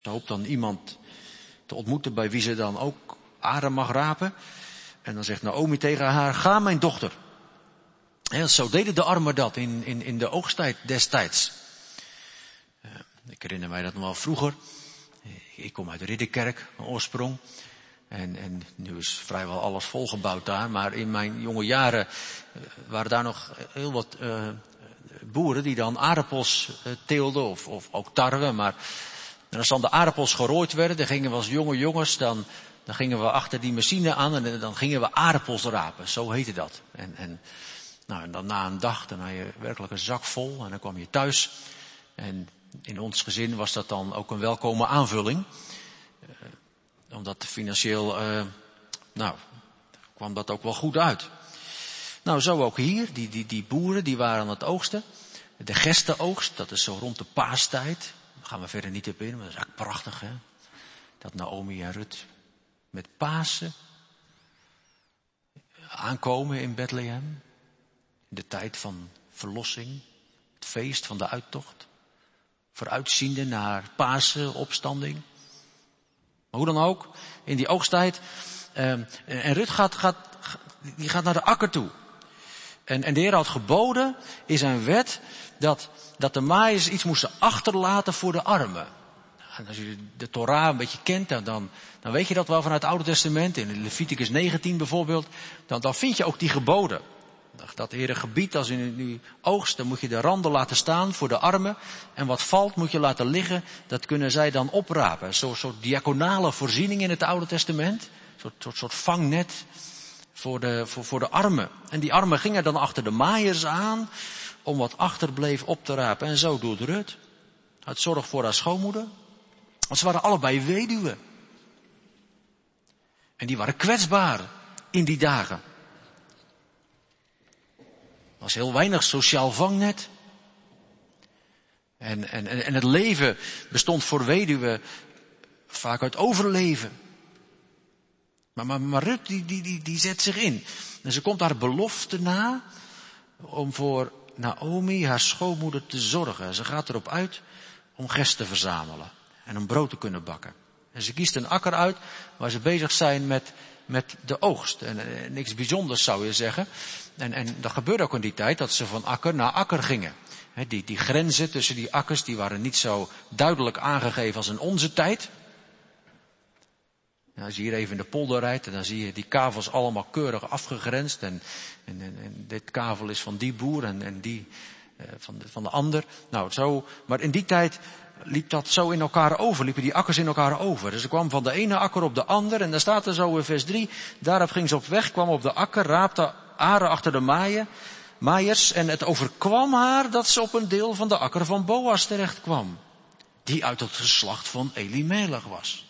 Ze hoopt dan iemand te ontmoeten bij wie ze dan ook aarde mag rapen. En dan zegt Naomi tegen haar, ga mijn dochter. En zo deden de armen dat in de oogsttijd destijds. Ik herinner mij dat nog wel vroeger. Ik kom uit Ridderkerk, van oorsprong. En nu is vrijwel alles volgebouwd daar. Maar in mijn jonge jaren waren daar nog heel wat boeren die dan aardappels teelden of ook tarwe. Maar als dan de aardappels gerooid werden, dan gingen we als jonge jongens, dan gingen we achter die machine aan en dan gingen we aardappels rapen. Zo heette dat. En dan na een dag, dan had je werkelijk een zak vol en dan kwam je thuis. En in ons gezin was dat dan ook een welkome aanvulling. Omdat financieel, kwam dat ook wel goed uit. Nou, zo ook hier. Die boeren, die waren aan het oogsten. De gerstenoogst, dat is zo rond de paastijd. Daar gaan we verder niet op in, maar dat is eigenlijk prachtig, hè. Dat Naomi en Rut met Pasen aankomen in Bethlehem. In de tijd van verlossing. Het feest van de uittocht. Vooruitziende naar Pasen, opstanding. Maar hoe dan ook, in die oogsttijd. En Rut gaat naar de akker toe. En de Heer had geboden in zijn wet dat de maaiers iets moesten achterlaten voor de armen. En als je de Torah een beetje kent, dan weet je dat wel vanuit het Oude Testament. In Leviticus 19 bijvoorbeeld. Dan vind je ook die geboden. Dat de Heer gebiedt, als u nu oogst, dan moet je de randen laten staan voor de armen. En wat valt moet je laten liggen, dat kunnen zij dan oprapen. Zo'n soort diaconale voorziening in het Oude Testament. Een soort vangnet voor de armen. En die armen gingen dan achter de maaiers aan om wat achterbleef op te rapen. En zo doet Rut. Uit zorg voor haar schoonmoeder. Want ze waren allebei weduwen. En die waren kwetsbaar in die dagen. Er was heel weinig sociaal vangnet. En het leven bestond voor weduwen vaak uit overleven. Maar Rut die zet zich in. En ze komt haar belofte na om voor Naomi, haar schoonmoeder, te zorgen. Ze gaat erop uit om gerst te verzamelen en om brood te kunnen bakken. En ze kiest een akker uit waar ze bezig zijn met de oogst. En niks bijzonders zou je zeggen. En dat gebeurde ook in die tijd dat ze van akker naar akker gingen. Die grenzen tussen die akkers die waren niet zo duidelijk aangegeven als in onze tijd. Nou, als je hier even in de polder rijdt, dan zie je die kavels allemaal keurig afgegrensd. En dit kavel is van die boer en die van de ander. Nou, zo, maar in die tijd liep dat zo in elkaar over, liepen die akkers in elkaar over. Dus ze kwam van de ene akker op de ander en daar staat er zo in vers 3. Daarop ging ze op weg, kwam op de akker, raapte aren achter de maaiers. En het overkwam haar dat ze op een deel van de akker van Boas terecht kwam. Die uit het geslacht van Elimelech was.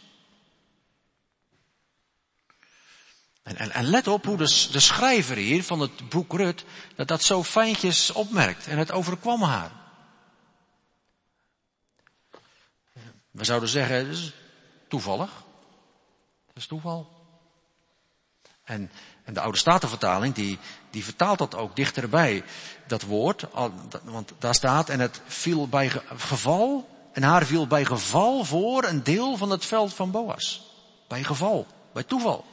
En let op hoe de schrijver hier van het boek Rut dat zo fijntjes opmerkt. En het overkwam haar. We zouden zeggen, dat is toevallig. Dat is toeval. En de Oude Statenvertaling, die vertaalt dat ook dichterbij, dat woord. Want daar staat, en het viel bij geval, en haar viel bij geval voor een deel van het veld van Boas. Bij geval, bij toeval.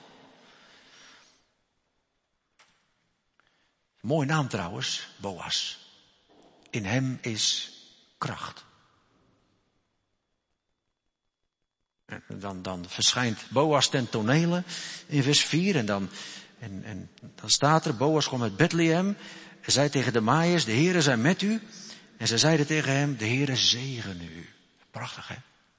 Mooie naam trouwens, Boas. In hem is kracht. En dan verschijnt Boas ten tonele in vers 4 en dan staat er, Boas kwam uit Bethlehem en zei tegen de maaiers, de Heere zij met u. En ze zeiden tegen hem, de Heere zegene u. Prachtig, hè?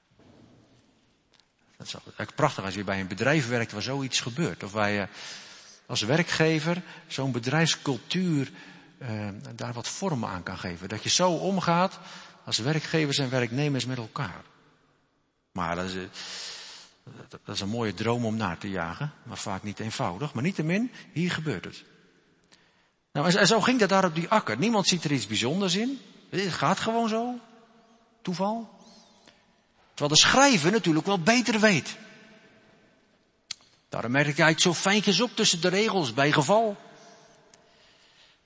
Dat is echt prachtig als je bij een bedrijf werkt waar zoiets gebeurt. Of waar je als werkgever zo'n bedrijfscultuur daar wat vorm aan kan geven. Dat je zo omgaat als werkgevers en werknemers met elkaar. Maar dat is een mooie droom om naar te jagen. Maar vaak niet eenvoudig. Maar niettemin, hier gebeurt het. Nou, en zo ging dat daar op die akker. Niemand ziet er iets bijzonders in. Het gaat gewoon zo. Toeval. Terwijl de schrijver natuurlijk wel beter weet. Daarom merk hij het zo fijntjes op tussen de regels, bij geval.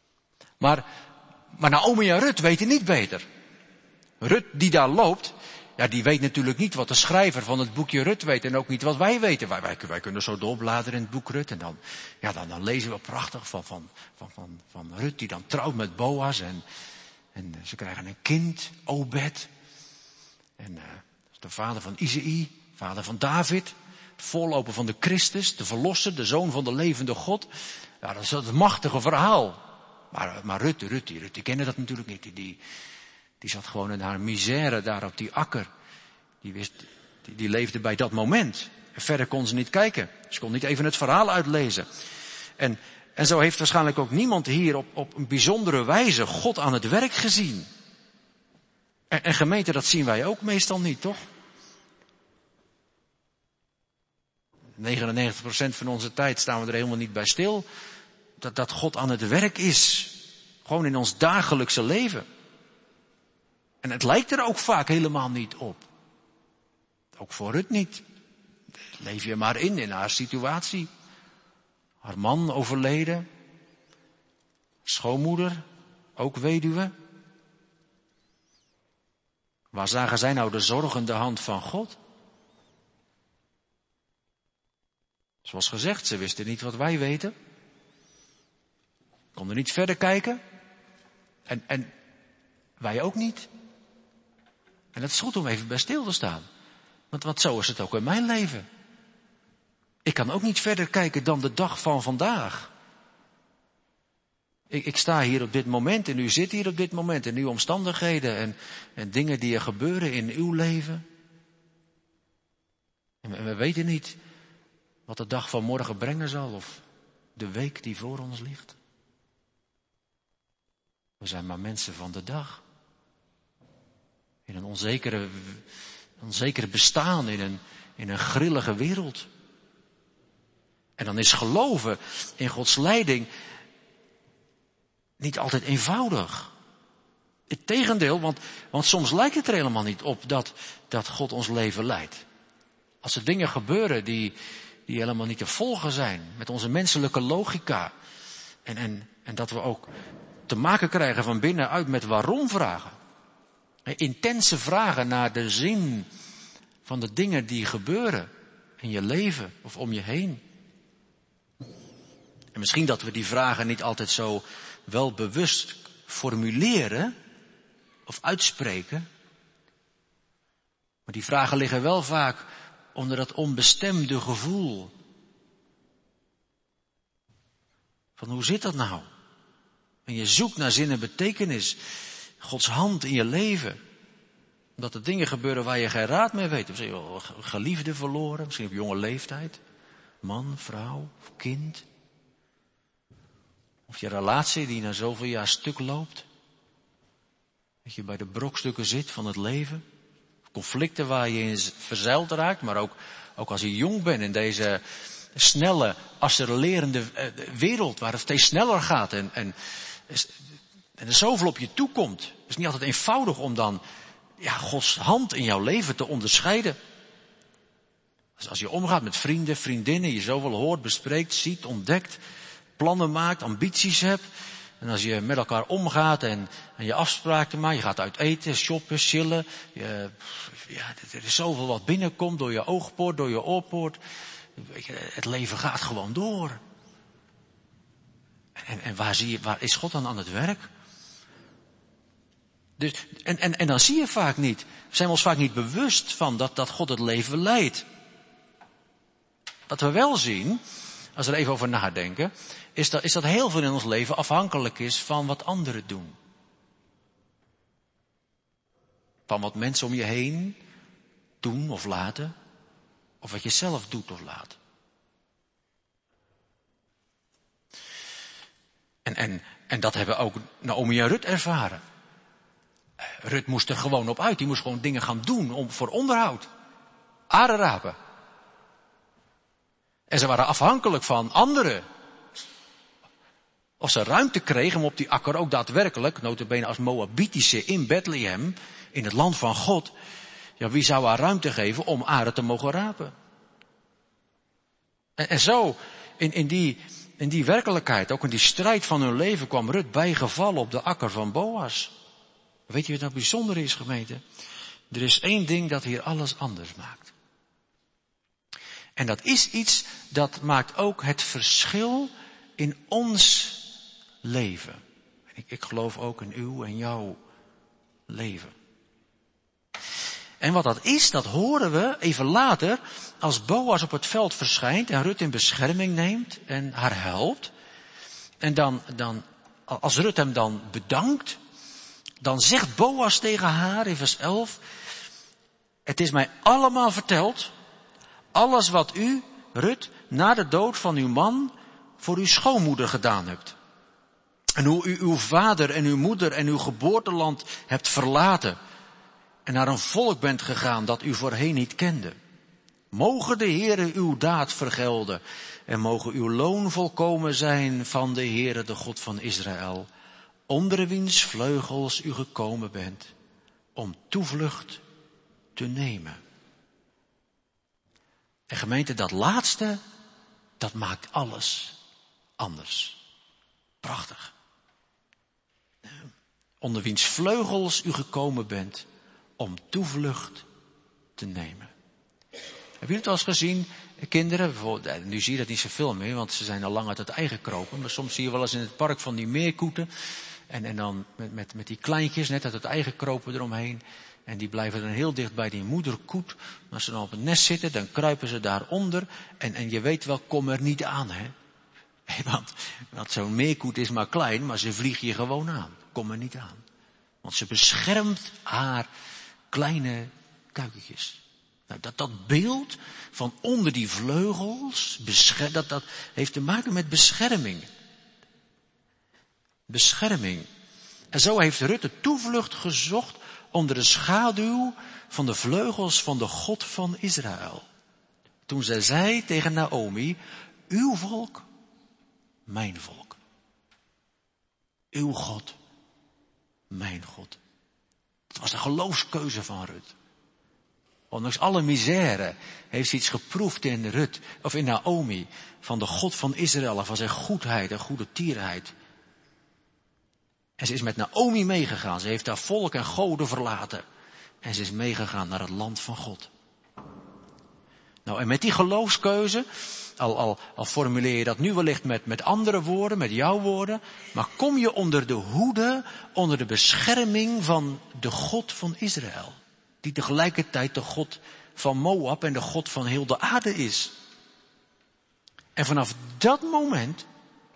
Maar Naomi en Rut weten niet beter. Rut die daar loopt, ja, die weet natuurlijk niet wat de schrijver van het boekje Rut weet en ook niet wat wij weten. Wij kunnen zo doorbladeren in het boek Rut en dan lezen we prachtig van Rut die dan trouwt met Boas en ze krijgen een kind, Obed. En de vader van Isaïe, vader van David, het voorloper van de Christus, de verlosser, de zoon van de levende God. Ja, dat is een machtige verhaal. Maar Rut, die kende dat natuurlijk niet. Die zat gewoon in haar misère daar op die akker. Die leefde bij dat moment. En verder kon ze niet kijken. Ze kon niet even het verhaal uitlezen. En zo heeft waarschijnlijk ook niemand hier op een bijzondere wijze God aan het werk gezien. En gemeente, dat zien wij ook meestal niet, toch? 99% van onze tijd staan we er helemaal niet bij stil. Dat God aan het werk is. Gewoon in ons dagelijkse leven. En het lijkt er ook vaak helemaal niet op. Ook voor Rut niet. Leef je maar in haar situatie. Haar man overleden. Schoonmoeder, ook weduwe. Waar zagen zij nou de zorgende hand van God? Zoals gezegd, ze wisten niet wat wij weten. Konden niet verder kijken. En wij ook niet. En het is goed om even bij stil te staan. Want zo is het ook in mijn leven. Ik kan ook niet verder kijken dan de dag van vandaag. Ik sta hier op dit moment en u zit hier op dit moment in uw omstandigheden en dingen die er gebeuren in uw leven. En we weten niet wat de dag van morgen brengen zal of de week die voor ons ligt. We zijn maar mensen van de dag. In een onzekere bestaan, in een grillige wereld. En dan is geloven in Gods leiding niet altijd eenvoudig. Integendeel, want soms lijkt het er helemaal niet op dat God ons leven leidt. Als er dingen gebeuren die helemaal niet te volgen zijn met onze menselijke logica. En dat we ook te maken krijgen van binnenuit met waarom vragen. Intense vragen naar de zin van de dingen die gebeuren in je leven of om je heen. En misschien dat we die vragen niet altijd zo wel bewust formuleren of uitspreken. Maar die vragen liggen wel vaak onder dat onbestemde gevoel. Van hoe zit dat nou? En je zoekt naar zin en betekenis. Gods hand in je leven. Omdat er dingen gebeuren waar je geen raad mee weet. Misschien wel geliefde verloren. Misschien op jonge leeftijd. Man, vrouw of kind. Of je relatie die na zoveel jaar stuk loopt. Dat je bij de brokstukken zit van het leven. Conflicten waar je in verzeild raakt. Maar ook als je jong bent in deze snelle, accelererende wereld. Waar het steeds sneller gaat. En er zoveel op je toekomt. Het is niet altijd eenvoudig om dan Gods hand in jouw leven te onderscheiden. Als je omgaat met vrienden, vriendinnen, je zoveel hoort, bespreekt, ziet, ontdekt, plannen maakt, ambities hebt. En als je met elkaar omgaat en je afspraken maakt, je gaat uit eten, shoppen, chillen. Er is zoveel wat binnenkomt door je oogpoort, door je oorpoort. Het leven gaat gewoon door. En waar is God dan aan het werk? Dus, en dan zie je vaak niet, zijn we ons vaak niet bewust van dat God het leven leidt. Wat we wel zien, als we er even over nadenken, is dat heel veel in ons leven afhankelijk is van wat anderen doen. Van wat mensen om je heen doen of laten, of wat je zelf doet of laat. En dat hebben ook Naomi en Rut ervaren. Rut moest er gewoon op uit. Die moest gewoon dingen gaan doen voor onderhoud. Aren rapen. En ze waren afhankelijk van anderen. Of ze ruimte kregen om op die akker ook daadwerkelijk, nota bene als Moabitische in Bethlehem, in het land van God, wie zou haar ruimte geven om aren te mogen rapen? En zo, in die werkelijkheid, ook in die strijd van hun leven, kwam Rut bijgevallen op de akker van Boas. Weet je wat nou bijzonder is, gemeente? Er is één ding dat hier alles anders maakt. En dat is iets dat maakt ook het verschil in ons leven. Ik geloof ook in uw en jouw leven. En wat dat is, dat horen we even later als Boas op het veld verschijnt en Rut in bescherming neemt en haar helpt. En dan als Rut hem dan bedankt, dan zegt Boas tegen haar in vers 11, het is mij allemaal verteld, alles wat u, Rut, na de dood van uw man voor uw schoonmoeder gedaan hebt. En hoe u uw vader en uw moeder en uw geboorteland hebt verlaten en naar een volk bent gegaan dat u voorheen niet kende. Mogen de Heere uw daad vergelden en mogen uw loon volkomen zijn van de Heere, de God van Israël, onder wiens vleugels u gekomen bent om toevlucht te nemen. En gemeente, dat laatste, dat maakt alles anders. Prachtig. Onder wiens vleugels u gekomen bent om toevlucht te nemen. Heb je het al eens gezien, kinderen? Nu zie je dat niet zoveel meer, want ze zijn al lang uit het ei gekropen. Maar soms zie je wel eens in het park van die meerkoeten. En dan met die kleintjes net uit het ei gekropen eromheen. En die blijven dan heel dicht bij die moederkoet. Als ze dan op het nest zitten, dan kruipen ze daaronder. En je weet wel, kom er niet aan, hè. Want zo'n meerkoet is maar klein, maar ze vliegen je gewoon aan. Kom er niet aan. Want ze beschermt haar kleine kuikentjes. Nou, dat beeld van onder die vleugels, dat heeft te maken met bescherming. Bescherming. En zo heeft Rut toevlucht gezocht onder de schaduw van de vleugels van de God van Israël. Toen zij zei tegen Naomi, uw volk, mijn volk. Uw God, mijn God. Het was de geloofskeuze van Rut. Ondanks alle misère heeft ze iets geproefd in Rut, of in Naomi, van de God van Israël, van zijn goedheid en goede tierheid. En ze is met Naomi meegegaan. Ze heeft haar volk en goden verlaten. En ze is meegegaan naar het land van God. Nou, en met die geloofskeuze, al formuleer je dat nu wellicht met andere woorden, met jouw woorden, maar kom je onder de hoede, onder de bescherming van de God van Israël. Die tegelijkertijd de God van Moab en de God van heel de aarde is. En vanaf dat moment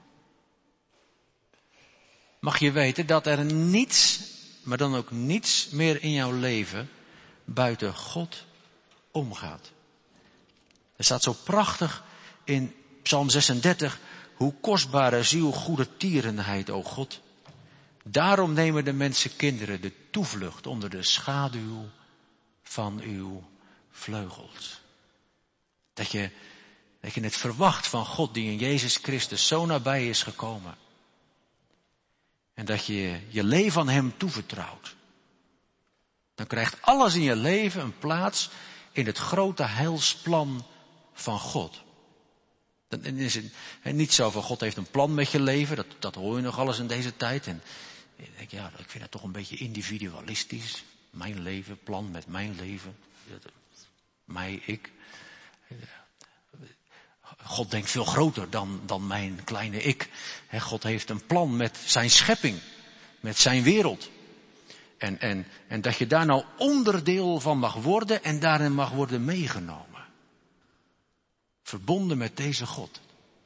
mag je weten dat er niets, maar dan ook niets meer in jouw leven buiten God omgaat. Er staat zo prachtig in Psalm 36, hoe kostbare ziel goede tierenheid, o God. Daarom nemen de mensenkinderen de toevlucht onder de schaduw van uw vleugels. Dat je het verwacht van God die in Jezus Christus zo nabij is gekomen. En dat je je leven aan hem toevertrouwt. Dan krijgt alles in je leven een plaats in het grote heilsplan van God. Dan is het niet zo van God heeft een plan met je leven. Dat hoor je nog alles in deze tijd. En ik denk, ja, ik vind dat toch een beetje individualistisch. Mijn leven, plan met mijn leven. Mij, ik. God denkt veel groter dan mijn kleine ik. God heeft een plan met zijn schepping. Met zijn wereld. En dat je daar nou onderdeel van mag worden en daarin mag worden meegenomen. Verbonden met deze God.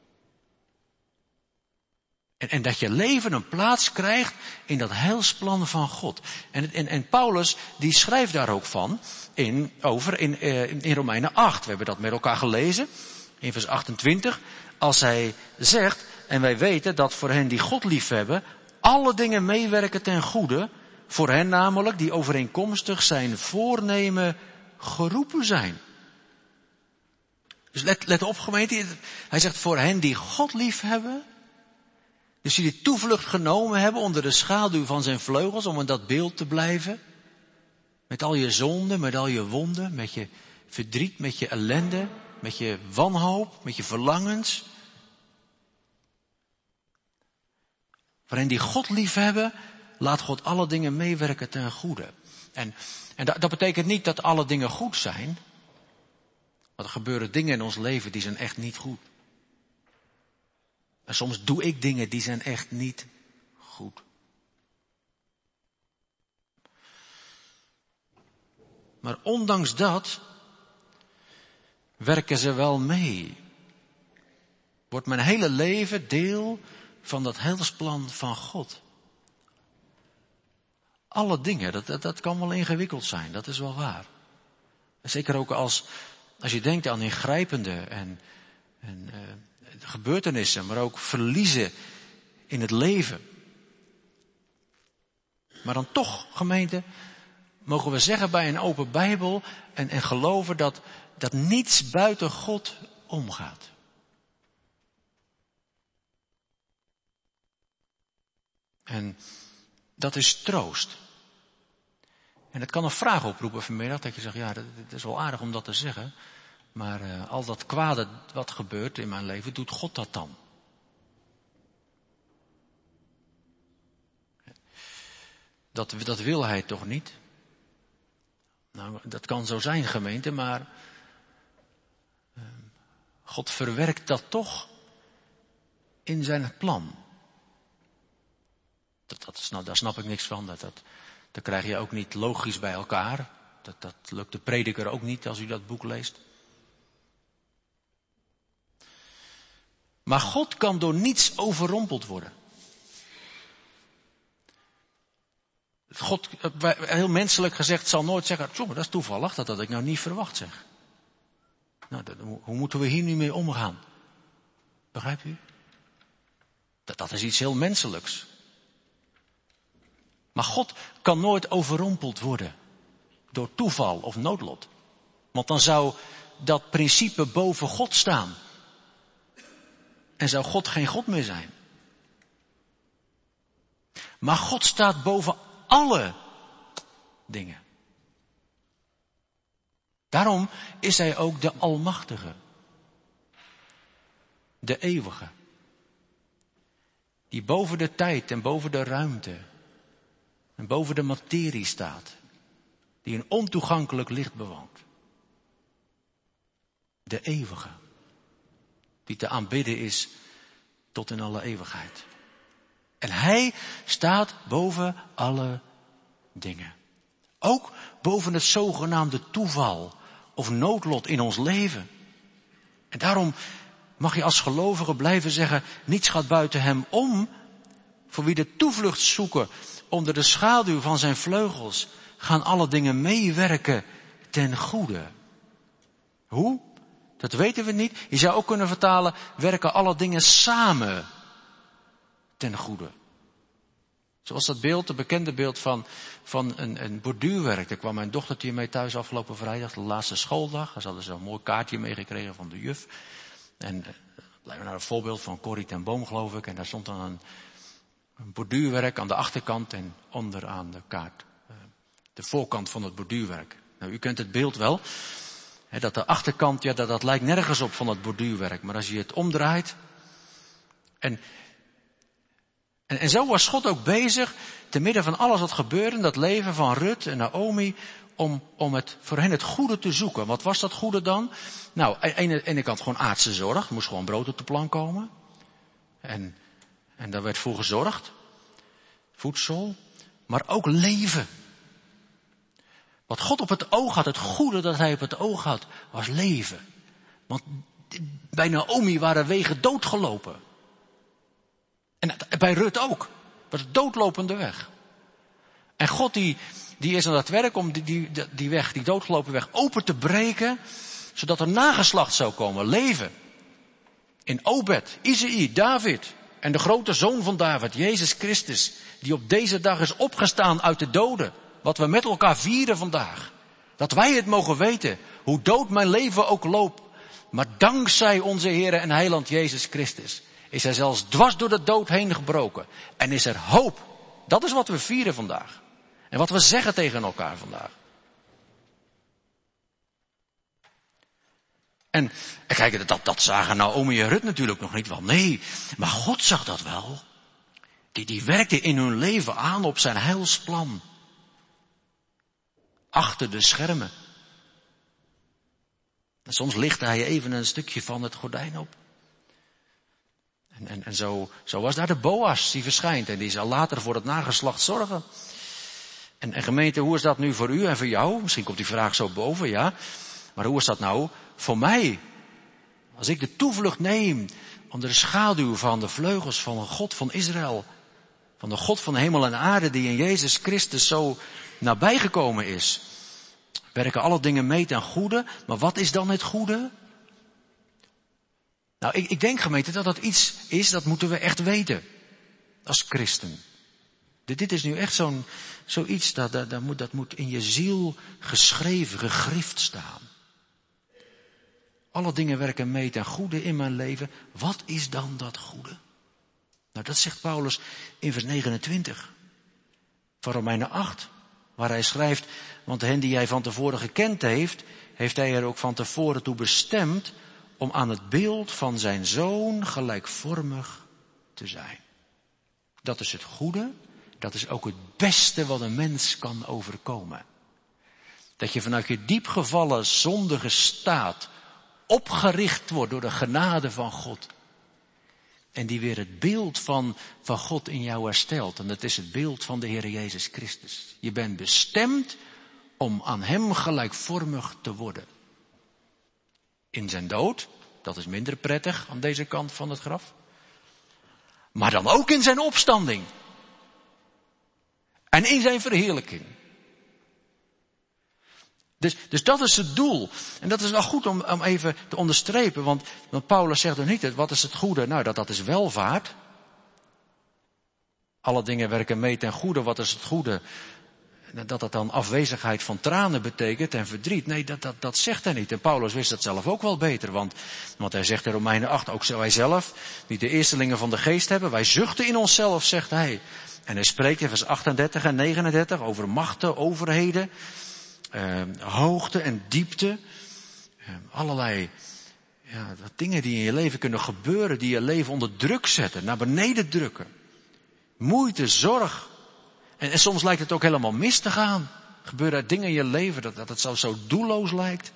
En dat je leven een plaats krijgt in dat heilsplan van God. En Paulus die schrijft daar ook van in Romeinen 8. We hebben dat met elkaar gelezen. In vers 28. Als hij zegt, en wij weten dat voor hen die God liefhebben, alle dingen meewerken ten goede. Voor hen namelijk die overeenkomstig zijn voornemen geroepen zijn. Dus let op gemeente. Hij zegt voor hen die God liefhebben. Dus die de toevlucht genomen hebben onder de schaduw van zijn vleugels om in dat beeld te blijven. Met al je zonden, met al je wonden, met je verdriet, met je ellende, met je wanhoop, met je verlangens. Voor hen die God liefhebben, laat God alle dingen meewerken ten goede. En dat betekent niet dat alle dingen goed zijn. Want er gebeuren dingen in ons leven die zijn echt niet goed. En soms doe ik dingen die zijn echt niet goed. Maar ondanks dat werken ze wel mee. Wordt mijn hele leven deel van dat heilsplan van God. Alle dingen, dat kan wel ingewikkeld zijn, dat is wel waar. Zeker ook als je denkt aan ingrijpende en gebeurtenissen, maar ook verliezen in het leven. Maar dan toch, gemeente, mogen we zeggen bij een open Bijbel en geloven dat niets buiten God omgaat. En dat is troost. En het kan een vraag oproepen vanmiddag, dat je zegt, ja, dat is wel aardig om dat te zeggen. Maar al dat kwade wat gebeurt in mijn leven, doet God dat dan? Dat wil hij toch niet? Nou, dat kan zo zijn, gemeente, maar God verwerkt dat toch in zijn plan. Daar snap ik niks van. Dat krijg je ook niet logisch bij elkaar. Dat lukt de prediker ook niet als u dat boek leest. Maar God kan door niets overrompeld worden. God, heel menselijk gezegd, zal nooit zeggen, dat is toevallig, dat had ik nou niet verwacht, zeg. Nou, hoe moeten we hier nu mee omgaan? Begrijpt u? Dat is iets heel menselijks. Maar God kan nooit overrompeld worden door toeval of noodlot. Want dan zou dat principe boven God staan. En zou God geen God meer zijn. Maar God staat boven alle dingen. Daarom is hij ook de Almachtige. De Eeuwige. Die boven de tijd en boven de ruimte en boven de materie staat. Die een ontoegankelijk licht bewoont. De Eeuwige. Die te aanbidden is tot in alle eeuwigheid. En hij staat boven alle dingen. Ook boven het zogenaamde toeval of noodlot in ons leven. En daarom mag je als gelovige blijven zeggen, niets gaat buiten hem om. Voor wie de toevlucht zoeken onder de schaduw van zijn vleugels, gaan alle dingen meewerken ten goede. Hoe? Dat weten we niet. Je zou ook kunnen vertalen, werken alle dingen samen ten goede. Zoals dat beeld, het bekende beeld van een borduurwerk. Daar kwam mijn dochtertje mee thuis afgelopen vrijdag, de laatste schooldag. Ze hadden zo'n mooi kaartje meegekregen van de juf. En blijven naar een voorbeeld van Corrie ten Boom, geloof ik. En daar stond dan een borduurwerk aan de achterkant en onderaan de kaart. De voorkant van het borduurwerk. Nou, u kent het beeld wel. Hè, dat de achterkant, ja, dat lijkt nergens op van het borduurwerk. Maar als je het omdraait. En zo was God ook bezig, te midden van alles wat gebeurde in dat leven van Rut en Naomi, om het voor hen het goede te zoeken. Wat was dat goede dan? Nou, aan de ene kant gewoon aardse zorg. Er moest gewoon brood op de plank komen. En daar werd voor gezorgd. Voedsel. Maar ook leven. Wat God op het oog had, het goede dat hij op het oog had, was leven. Want bij Naomi waren wegen doodgelopen. En bij Rut ook. Dat was een doodlopende weg. En God die is aan het werk om die weg, die doodgelopen weg, open te breken, zodat er nageslacht zou komen, leven. In Obed, Isaïe, David en de grote zoon van David, Jezus Christus, die op deze dag is opgestaan uit de doden. Wat we met elkaar vieren vandaag. Dat wij het mogen weten, hoe dood mijn leven ook loopt. Maar dankzij onze Heer en Heiland Jezus Christus is hij zelfs dwars door de dood heen gebroken. En is er hoop. Dat is wat we vieren vandaag. En wat we zeggen tegen elkaar vandaag. En kijk, dat zagen Naomi en Rut natuurlijk nog niet wel. Nee, maar God zag dat wel. Die werkte in hun leven aan op zijn heilsplan. achter de schermen. En soms lichtte hij even een stukje van het gordijn op. En zo was daar de Boas die verschijnt en die zal later voor het nageslacht zorgen. En gemeente, hoe is dat nu voor u en voor jou? Misschien komt die vraag zo boven, ja. Maar hoe is dat nou voor mij? Als ik de toevlucht neem onder de schaduw van de vleugels van de God van Israël. Van de God van hemel en aarde die in Jezus Christus zo nabijgekomen is. Werken alle dingen mee ten goede. Maar wat is dan het goede? Nou, ik denk gemeente dat dat iets is, dat moeten we echt weten. Als christen. Dit is nu echt zoiets dat moet in je ziel geschreven, gegrift staan. Alle dingen werken mee ten goede in mijn leven. Wat is dan dat goede? Nou, dat zegt Paulus in vers 29 van Romeinen 8. Waar hij schrijft, want hen die hij van tevoren gekend heeft, heeft hij er ook van tevoren toe bestemd om aan het beeld van zijn zoon gelijkvormig te zijn. Dat is het goede. Dat is ook het beste wat een mens kan overkomen. Dat je vanuit je diepgevallen zondige staat opgericht wordt door de genade van God. En die weer het beeld van God in jou herstelt. En dat is het beeld van de Heer Jezus Christus. Je bent bestemd om aan hem gelijkvormig te worden. In zijn dood, dat is minder prettig aan deze kant van het graf. Maar dan ook in zijn opstanding. En in zijn verheerlijking. Dus dat is het doel. En dat is wel goed om even te onderstrepen. Want Paulus zegt er niet, wat is het goede? Nou, dat is welvaart. Alle dingen werken mee ten goede. Wat is het goede? Dat dan afwezigheid van tranen betekent en verdriet. Nee, dat zegt hij niet. En Paulus wist dat zelf ook wel beter. Want hij zegt in Romeinen 8, ook wij zelf, die de eerstelingen van de geest hebben. Wij zuchten in onszelf, zegt hij. En hij spreekt in vers 38 en 39 over machten, overheden. Hoogte en diepte. Allerlei dingen die in je leven kunnen gebeuren. Die je leven onder druk zetten. Naar beneden drukken. Moeite, zorg. En soms lijkt het ook helemaal mis te gaan. Gebeuren er dingen in je leven dat het zo doelloos lijkt.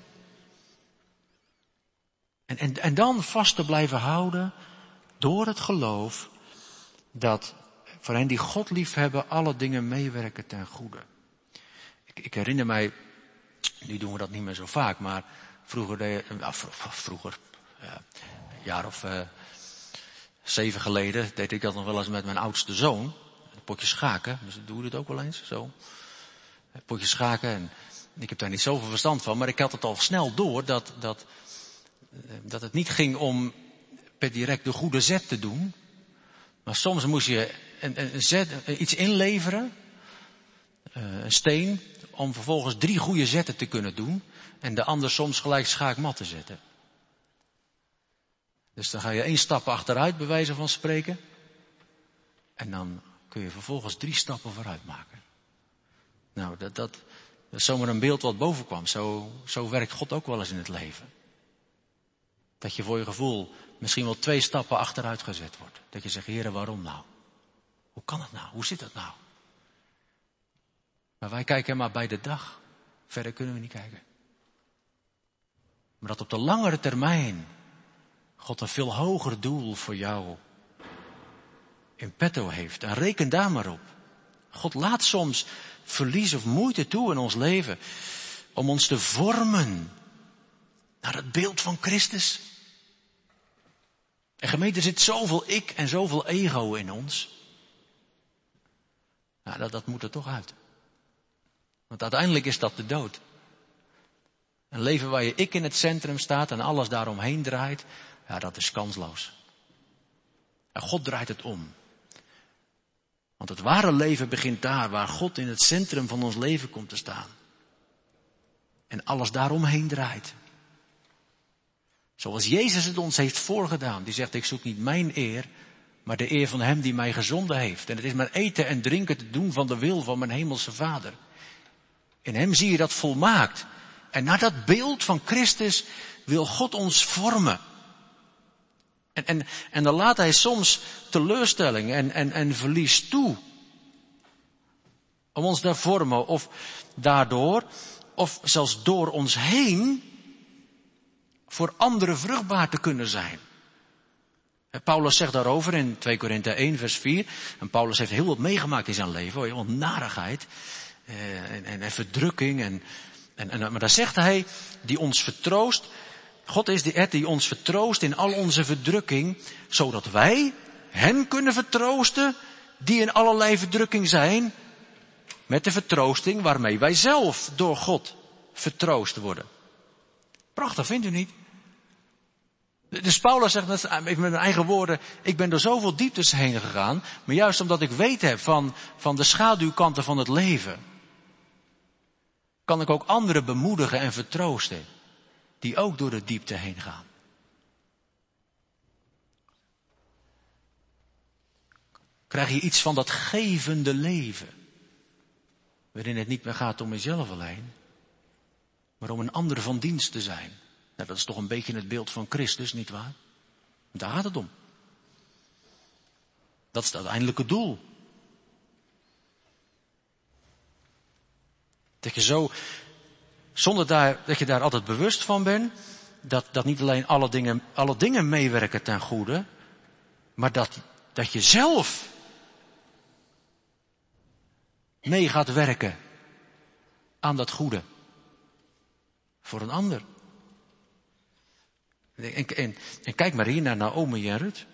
En dan vast te blijven houden. Door het geloof. Dat voor hen die God lief hebben alle dingen meewerken ten goede. Ik herinner mij, nu doen we dat niet meer zo vaak, maar vroeger, een jaar of 7 geleden, deed ik dat nog wel eens met mijn oudste zoon. Een potje schaken, dus doe je dit ook wel eens, zo. Een potje schaken, en ik heb daar niet zoveel verstand van, maar ik had het al snel door dat het niet ging om per direct de goede zet te doen. Maar soms moest je een zet, iets inleveren, een steen, om vervolgens 3 goede zetten te kunnen doen. En de ander soms gelijk schaakmat te zetten. Dus dan ga je 1 stap achteruit, bij wijze van spreken. En dan kun je vervolgens 3 stappen vooruit maken. Nou, dat is zomaar een beeld wat boven kwam. Zo werkt God ook wel eens in het leven. Dat je voor je gevoel misschien wel 2 stappen achteruit gezet wordt. Dat je zegt, Heere, waarom nou? Hoe kan het nou? Hoe zit dat nou? Maar wij kijken maar bij de dag. Verder kunnen we niet kijken. Maar dat op de langere termijn God een veel hoger doel voor jou in petto heeft. En reken daar maar op. God laat soms verlies of moeite toe in ons leven om ons te vormen naar het beeld van Christus. En gemeente, er zit zoveel ik en zoveel ego in ons. Nou, dat moet er toch uit. Want uiteindelijk is dat de dood. Een leven waar je ik in het centrum staat en alles daaromheen draait, ja, dat is kansloos. En God draait het om. Want het ware leven begint daar, waar God in het centrum van ons leven komt te staan. En alles daaromheen draait. Zoals Jezus het ons heeft voorgedaan. Die zegt, ik zoek niet mijn eer, maar de eer van hem die mij gezonden heeft. En het is maar eten en drinken te doen van de wil van mijn hemelse Vader. In hem zie je dat volmaakt. En naar dat beeld van Christus wil God ons vormen. En dan laat hij soms teleurstelling en verlies toe. Om ons te vormen of daardoor, of zelfs door ons heen, voor anderen vruchtbaar te kunnen zijn. Paulus zegt daarover in 2 Korinthe 1 vers 4. En Paulus heeft heel wat meegemaakt in zijn leven. Heel wat narigheid. En verdrukking. Maar daar zegt hij, die ons vertroost. God is die ons vertroost in al onze verdrukking. Zodat wij hen kunnen vertroosten die in allerlei verdrukking zijn. Met de vertroosting waarmee wij zelf door God vertroost worden. Prachtig, vindt u niet? Dus Paulus zegt met mijn eigen woorden, ik ben door zoveel dieptes heen gegaan, maar juist omdat ik weet heb van de schaduwkanten van het leven, kan ik ook anderen bemoedigen en vertroosten, die ook door de diepte heen gaan. Krijg je iets van dat gevende leven, waarin het niet meer gaat om jezelf alleen, maar om een ander van dienst te zijn. Nou, dat is toch een beetje het beeld van Christus, nietwaar? Daar gaat het om. Dat is het uiteindelijke doel. Dat je zo, zonder dat je daar altijd bewust van bent, dat niet alleen alle dingen meewerken ten goede, maar dat je zelf mee gaat werken aan dat goede. Voor een ander. En kijk maar hier naar Naomi en Ruth.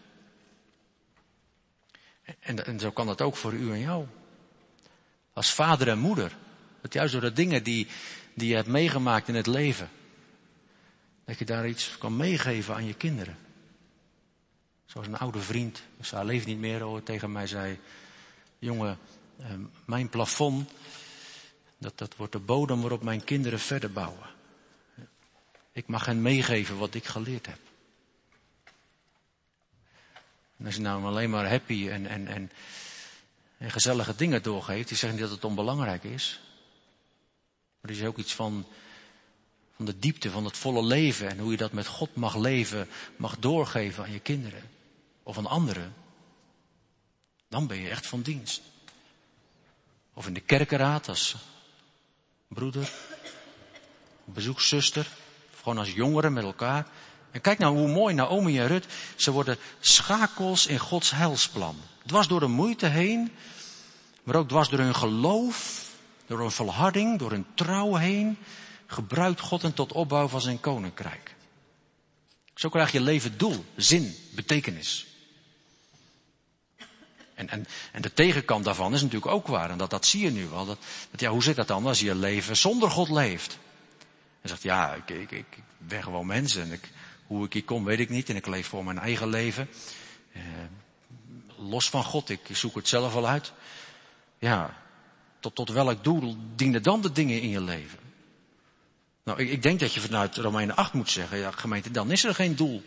En zo kan dat ook voor u en jou. Als vader en moeder. Dat juist door de dingen die je hebt meegemaakt in het leven. Dat je daar iets kan meegeven aan je kinderen. Zoals een oude vriend, dus hij leeft niet meer, tegen mij zei. Jongen, mijn plafond, dat wordt de bodem waarop mijn kinderen verder bouwen. Ik mag hen meegeven wat ik geleerd heb. En als je nou alleen maar happy en gezellige dingen doorgeeft, die zeggen niet dat het onbelangrijk is. Maar er is ook iets van de diepte, van het volle leven en hoe je dat met God mag leven, mag doorgeven aan je kinderen of aan anderen. Dan ben je echt van dienst. Of in de kerkenraad als broeder, bezoekszuster. Gewoon als jongeren met elkaar. En kijk nou hoe mooi Naomi en Ruth. Ze worden schakels in Gods heilsplan. Dwars door de moeite heen. Maar ook dwars door hun geloof. Door hun volharding. Door hun trouw heen. Gebruikt God hen tot opbouw van zijn koninkrijk. Zo krijg je leven doel. Zin. Betekenis. En de tegenkant daarvan is natuurlijk ook waar. En dat zie je nu wel. Hoe zit dat dan als je je leven zonder God leeft? En zegt, ja, ik ben gewoon mens en hoe ik hier kom weet ik niet. En ik leef voor mijn eigen leven. Los van God, ik zoek het zelf wel uit. Ja, tot welk doel dienen dan de dingen in je leven? Nou, ik denk dat je vanuit Romeinen 8 moet zeggen, ja gemeente, dan is er geen doel.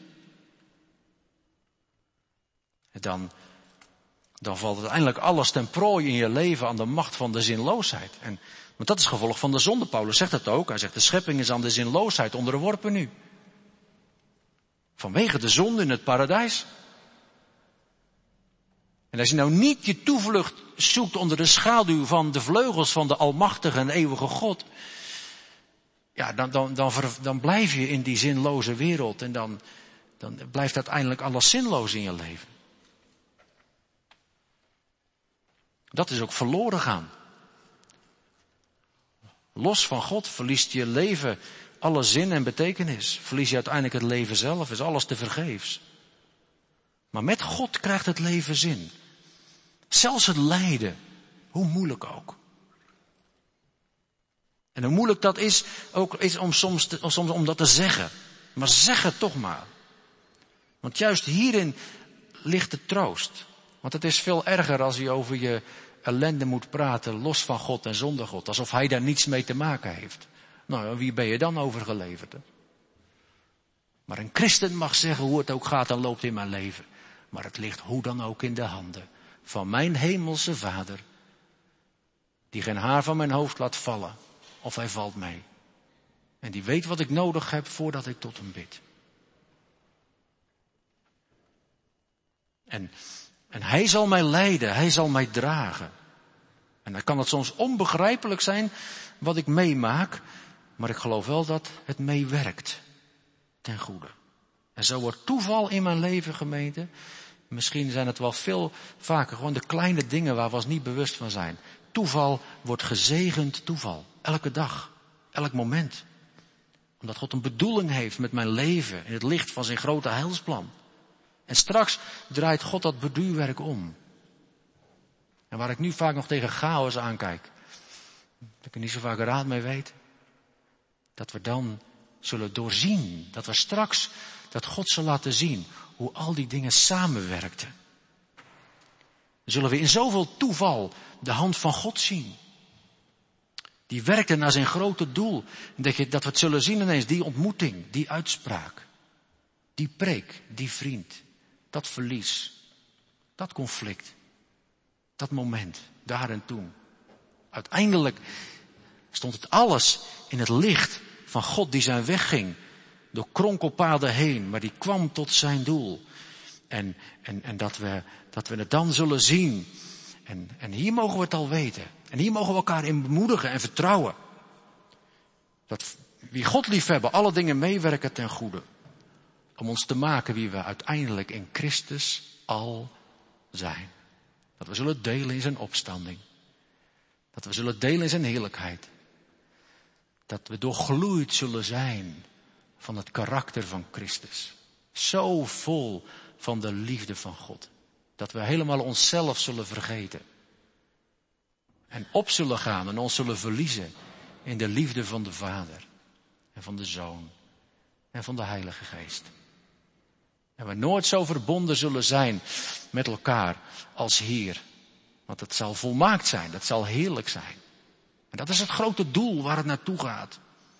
Dan valt uiteindelijk alles ten prooi in je leven aan de macht van de zinloosheid. Want dat is het gevolg van de zonde. Paulus zegt het ook. Hij zegt de schepping is aan de zinloosheid onderworpen nu. Vanwege de zonde in het paradijs. En als je nou niet je toevlucht zoekt onder de schaduw van de vleugels van de almachtige en eeuwige God. Ja, dan blijf je in die zinloze wereld. En dan blijft uiteindelijk alles zinloos in je leven. Dat is ook verloren gaan. Los van God verliest je leven alle zin en betekenis. Verlies je uiteindelijk het leven zelf, is alles te vergeefs. Maar met God krijgt het leven zin. Zelfs het lijden, hoe moeilijk ook. En hoe moeilijk dat is om soms om dat te zeggen. Maar zeg het toch maar. Want juist hierin ligt de troost. Want het is veel erger als je over je ellende moet praten, los van God en zonder God. Alsof hij daar niets mee te maken heeft. Nou, wie ben je dan overgeleverd? Hè? Maar een christen mag zeggen hoe het ook gaat en loopt in mijn leven. Maar het ligt hoe dan ook in de handen van mijn hemelse Vader. Die geen haar van mijn hoofd laat vallen. Of hij valt mee. En die weet wat ik nodig heb voordat ik tot hem bid. En hij zal mij leiden, hij zal mij dragen. En dan kan het soms onbegrijpelijk zijn wat ik meemaak, maar ik geloof wel dat het meewerkt ten goede. En zo wordt toeval in mijn leven, gemeente. Misschien zijn het wel veel vaker gewoon de kleine dingen waar we ons niet bewust van zijn. Toeval wordt gezegend toeval. Elke dag, elk moment. Omdat God een bedoeling heeft met mijn leven in het licht van zijn grote heilsplan. En straks draait God dat borduurwerk om. En waar ik nu vaak nog tegen chaos aankijk, dat ik er niet zo vaak raad mee weet, dat we dan zullen doorzien, dat we straks, dat God zal laten zien hoe al die dingen samenwerkten. Dan zullen we in zoveel toeval de hand van God zien. Die werkte naar zijn grote doel. Dat we het zullen zien ineens, die ontmoeting, die uitspraak, die preek, die vriend, dat verlies, dat conflict, dat moment, daar en toen. Uiteindelijk stond het alles in het licht van God die zijn weg ging. Door kronkelpaden heen, maar die kwam tot zijn doel. En dat we het dan zullen zien. En hier mogen we het al weten. En hier mogen we elkaar in bemoedigen en vertrouwen. Dat wie God liefhebben, alle dingen meewerken ten goede. Om ons te maken wie we uiteindelijk in Christus al zijn. Dat we zullen delen in zijn opstanding. Dat we zullen delen in zijn heerlijkheid. Dat we doorgloeid zullen zijn van het karakter van Christus. Zo vol van de liefde van God. Dat we helemaal onszelf zullen vergeten. En op zullen gaan en ons zullen verliezen in de liefde van de Vader. En van de Zoon. En van de Heilige Geest. En we nooit zo verbonden zullen zijn met elkaar als hier. Want het zal volmaakt zijn, dat zal heerlijk zijn. En dat is het grote doel waar het naartoe gaat.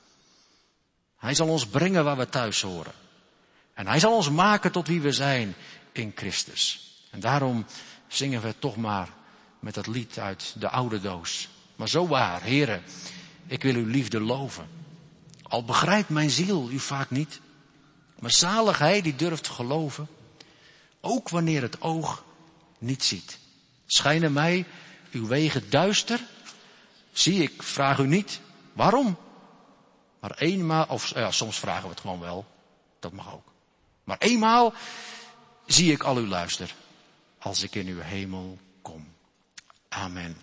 Hij zal ons brengen waar we thuis horen. En hij zal ons maken tot wie we zijn in Christus. En daarom zingen we toch maar met dat lied uit de oude doos. Maar zo waar, Heere, ik wil uw liefde loven. Al begrijpt mijn ziel u vaak niet. Maar zalig hij die durft geloven. Ook wanneer het oog niet ziet. Schijnen mij uw wegen duister? Zie ik, vraag u niet. Waarom? Maar eenmaal, of ja, soms vragen we het gewoon wel. Dat mag ook. Maar eenmaal zie ik al uw luister. Als ik in uw hemel kom. Amen.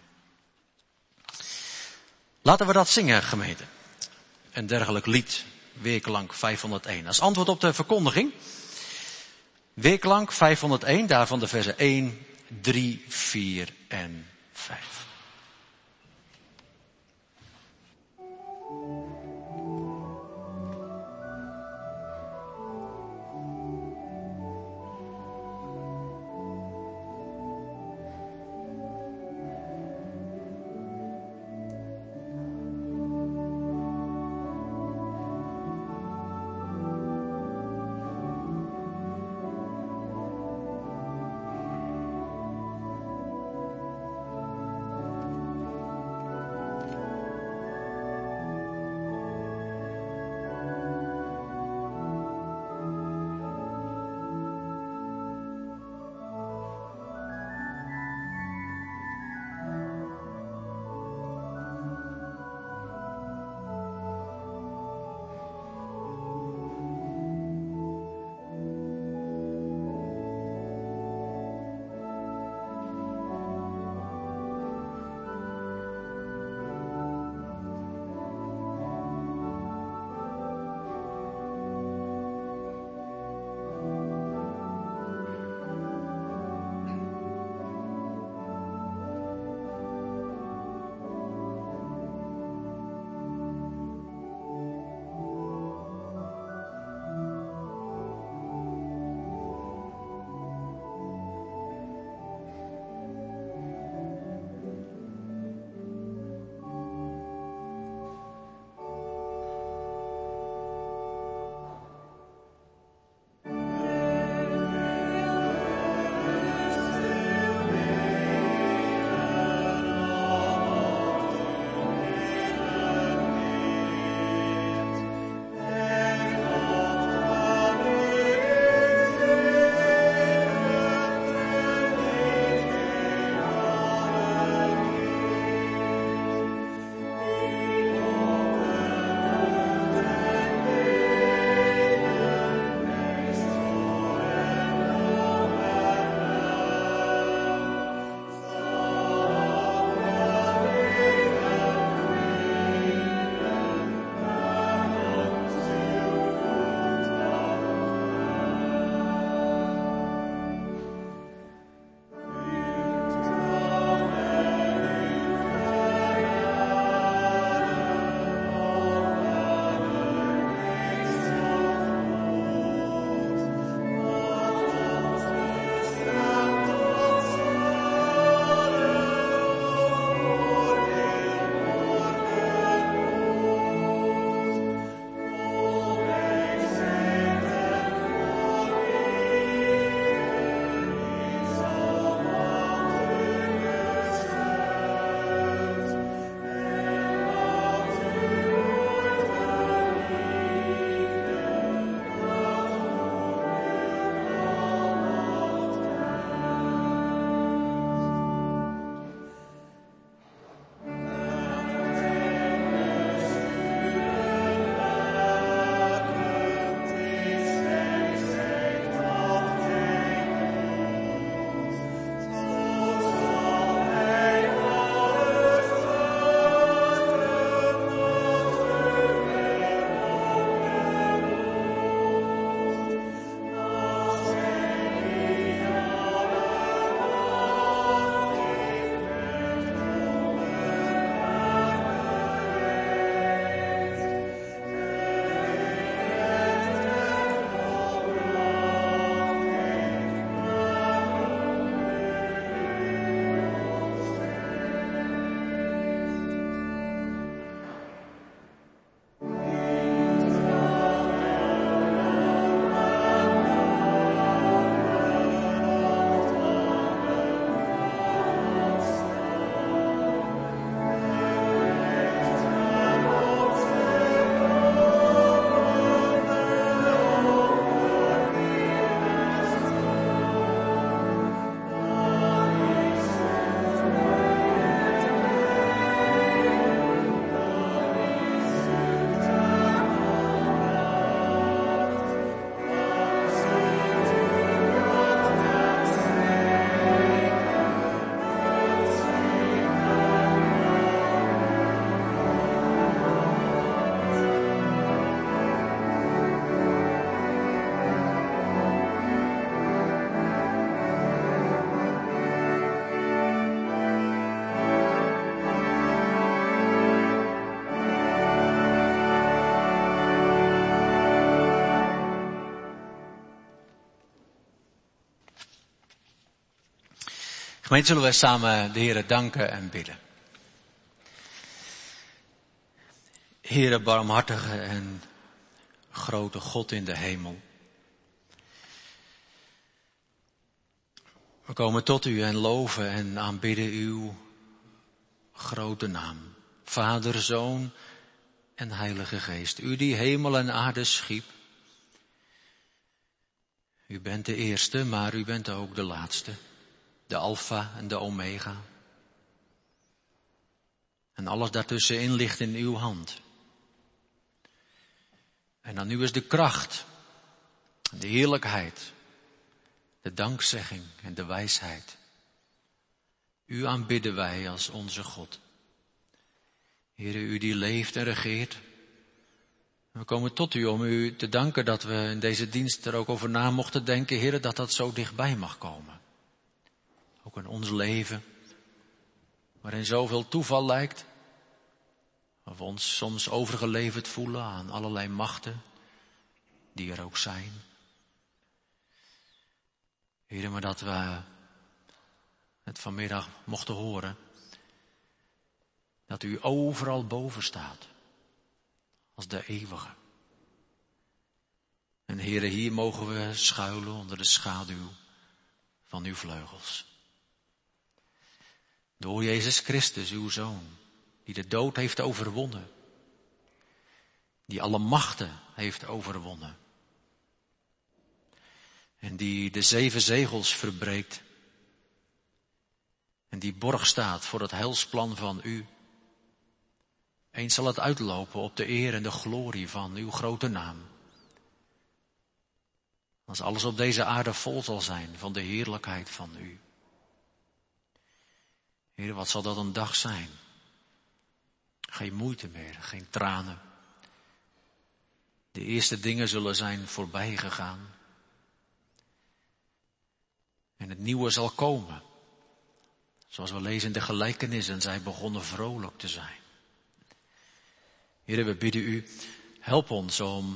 Laten we dat zingen, gemeente. Een dergelijk lied. Weerklank 501. Als antwoord op de verkondiging. Weerklank 501. Daarvan de versen 1, 3, 4 en 5. Gemeente, zullen wij samen de Heere danken en bidden. Heere, barmhartige en grote God in de hemel. We komen tot u en loven en aanbidden uw grote naam. Vader, Zoon en Heilige Geest. U die hemel en aarde schiep. U bent de eerste, maar u bent ook de laatste. De Alpha en de Omega. En alles daartussenin ligt in uw hand. En aan u is de kracht, de heerlijkheid, de dankzegging en de wijsheid. U aanbidden wij als onze God. Heere, u die leeft en regeert. We komen tot u om u te danken dat we in deze dienst er ook over na mochten denken, Heere, dat dat zo dichtbij mag komen. Ook in ons leven, waarin zoveel toeval lijkt. Of we ons soms overgeleverd voelen aan allerlei machten, die er ook zijn. Heere, maar dat we het vanmiddag mochten horen, dat u overal boven staat, als de eeuwige. En Heere, hier mogen we schuilen onder de schaduw van uw vleugels. Door Jezus Christus, uw Zoon, die de dood heeft overwonnen. Die alle machten heeft overwonnen. En die de 7 zegels verbreekt. En die borg staat voor het heilsplan van u. Eens zal het uitlopen op de eer en de glorie van uw grote naam. Als alles op deze aarde vol zal zijn van de heerlijkheid van u. Heer, wat zal dat een dag zijn? Geen moeite meer, geen tranen. De eerste dingen zullen zijn voorbij gegaan. En het nieuwe zal komen. Zoals we lezen in de gelijkenissen, zij begonnen vrolijk te zijn. Heer, we bidden u, help ons om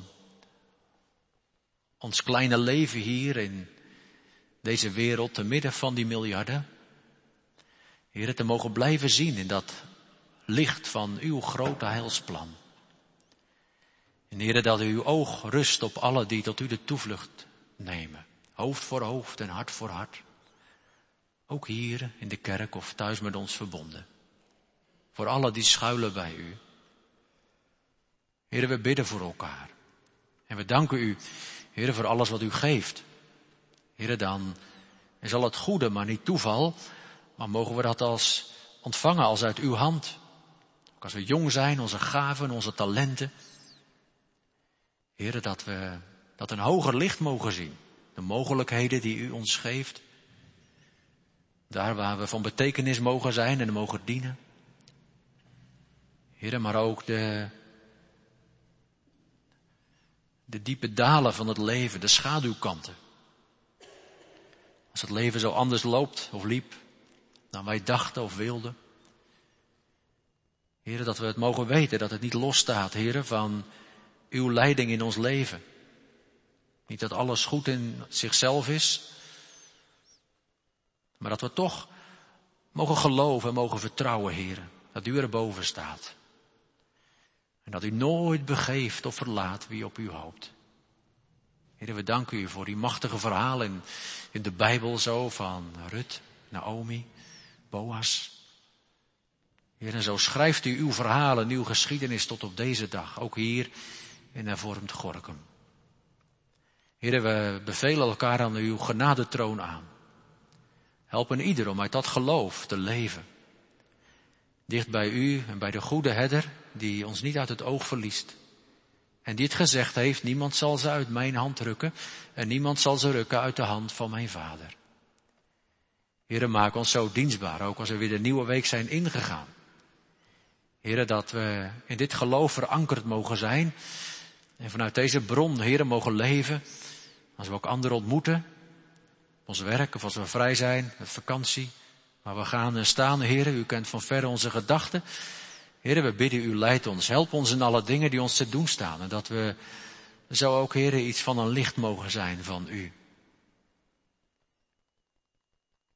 ons kleine leven hier in deze wereld, te midden van die miljarden, Heer, te mogen blijven zien in dat licht van uw grote heilsplan. En Heer, dat uw oog rust op alle die tot u de toevlucht nemen. Hoofd voor hoofd en hart voor hart. Ook hier in de kerk of thuis met ons verbonden. Voor alle die schuilen bij u. Heer, we bidden voor elkaar. En we danken u, Heer, voor alles wat u geeft. Heer, dan is al het goede, maar niet toeval. Maar mogen we dat als ontvangen als uit uw hand. Ook als we jong zijn, onze gaven, onze talenten. Heer, dat we dat een hoger licht mogen zien. De mogelijkheden die u ons geeft. Daar waar we van betekenis mogen zijn en mogen dienen. Heer, maar ook de diepe dalen van het leven, de schaduwkanten. Als het leven zo anders loopt of liep dan wij dachten of wilden. Heer, dat we het mogen weten, dat het niet losstaat, Heer, van uw leiding in ons leven. Niet dat alles goed in zichzelf is, maar dat we toch mogen geloven en mogen vertrouwen, Heer, dat u erboven staat. En dat u nooit begeeft of verlaat wie op u hoopt. Heer, we danken u voor die machtige verhalen in de Bijbel zo van Rut, Naomi, Boas. Heer, en zo schrijft u uw verhalen, uw geschiedenis tot op deze dag, ook hier in hervormd Gorinchem. Heer, we bevelen elkaar aan uw genadetroon aan. Helpen ieder om uit dat geloof te leven. Dicht bij u en bij de goede herder die ons niet uit het oog verliest. En die het gezegd heeft, niemand zal ze uit mijn hand rukken en niemand zal ze rukken uit de hand van mijn Vader. Heere, maak ons zo dienstbaar, ook als we weer de nieuwe week zijn ingegaan. Heere, dat we in dit geloof verankerd mogen zijn en vanuit deze bron, Heere, mogen leven. Als we ook anderen ontmoeten, op ons werk of als we vrij zijn, met vakantie. Maar we gaan en staan, Heere, u kent van verre onze gedachten. Heere, we bidden u, leid ons, help ons in alle dingen die ons te doen staan. En dat we zo ook, Heere, iets van een licht mogen zijn van u.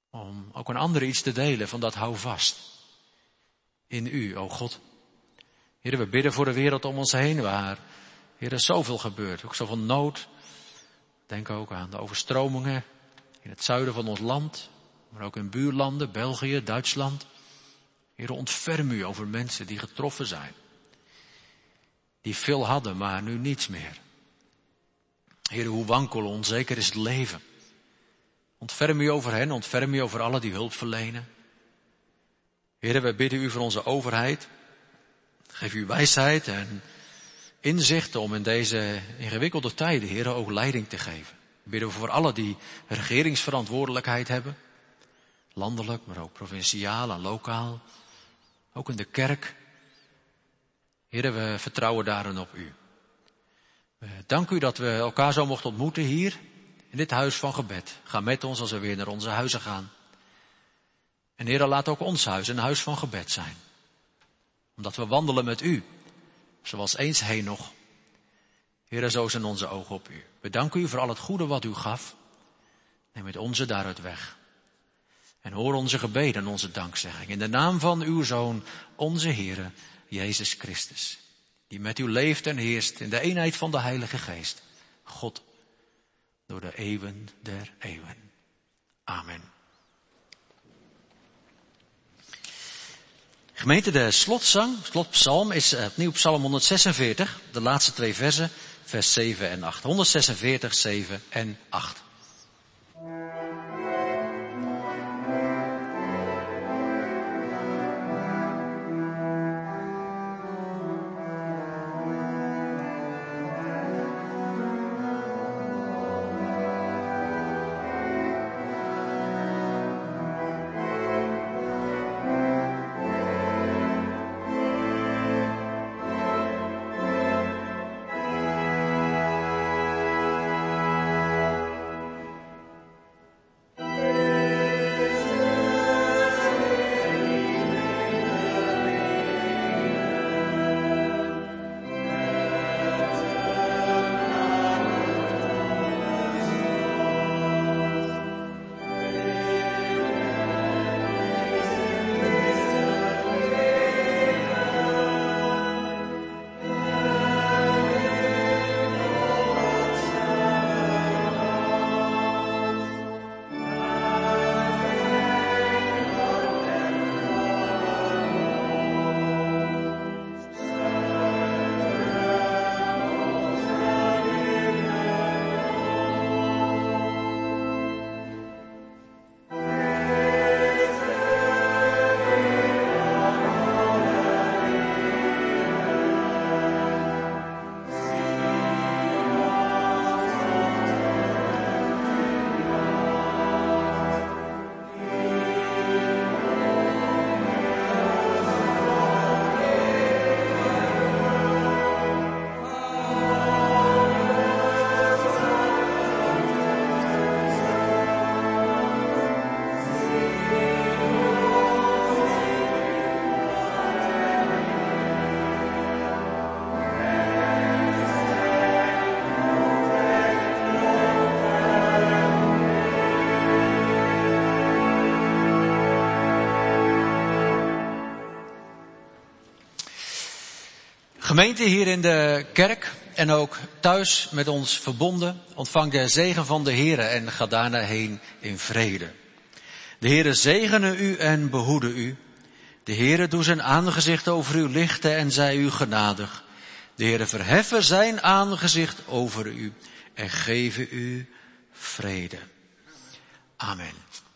Om ook een ander iets te delen van dat hou vast. In u, o God. Heer, we bidden voor de wereld om ons heen waar, Heer, er zoveel gebeurt. Ook zoveel nood. Denk ook aan de overstromingen in het zuiden van ons land. Maar ook in buurlanden, België, Duitsland. Heer, ontferm u over mensen die getroffen zijn. Die veel hadden, maar nu niets meer. Heer, hoe wankel, onzeker is het leven. Ontferm u over hen, ontferm u over allen die hulp verlenen. Heer, wij bidden u voor onze overheid. Geef u wijsheid en inzicht om in deze ingewikkelde tijden, Heer, ook leiding te geven. We bidden voor allen die regeringsverantwoordelijkheid hebben. Landelijk, maar ook provinciaal en lokaal. Ook in de kerk. Heer, we vertrouwen daarin op u. We danken u dat we elkaar zo mochten ontmoeten hier in dit huis van gebed. Ga met ons als we weer naar onze huizen gaan. En Heer, laat ook ons huis een huis van gebed zijn. Omdat we wandelen met u, zoals eens Henoch. Heer, zo zijn onze ogen op u. We danken u voor al het goede wat u gaf. Neem met onze daaruit weg. En hoor onze gebeden en onze dankzegging. In de naam van uw Zoon, onze Heere, Jezus Christus. Die met u leeft en heerst in de eenheid van de Heilige Geest. God, door de eeuwen der eeuwen. Amen. Gemeente, de slotpsalm is opnieuw psalm 146. De laatste 2 versen, vers 7 en 8. 146, 7 en 8. Gemeente hier in de kerk en ook thuis met ons verbonden, ontvang de zegen van de Heere en ga daarna heen in vrede. De Heere zegene u en behoede u. De Heere doe zijn aangezicht over u lichten en zij u genadig. De Heere verheffen zijn aangezicht over u en geven u vrede. Amen.